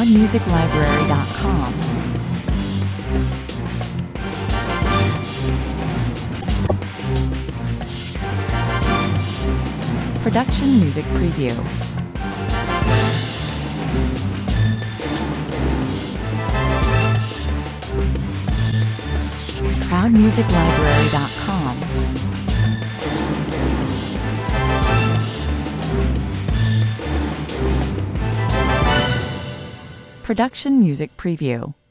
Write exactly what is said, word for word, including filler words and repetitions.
crowd music library dot com. Production Music Preview. crowd music library dot com. Production Music Preview.